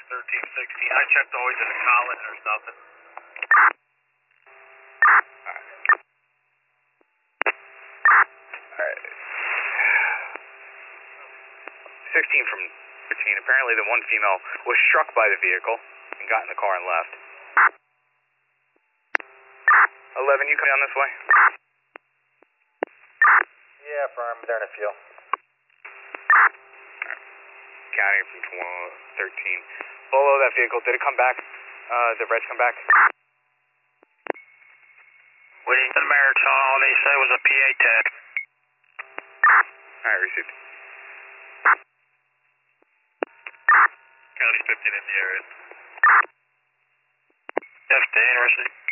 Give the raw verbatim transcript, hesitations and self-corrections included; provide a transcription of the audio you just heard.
thirteen sixteen. I checked always in the college or something. Alright. sixteen from thirteen. Apparently the one female was struck by the vehicle and got in the car and left. eleven, you come down this way? Yeah, firm. They're in a few. Counting from twelve, thirteen. Below that vehicle, did it come back? Uh, the reds come back? Waiting Marathon, all they said was a P A tag. Alright, received. County fifteen in the area. F to interesting.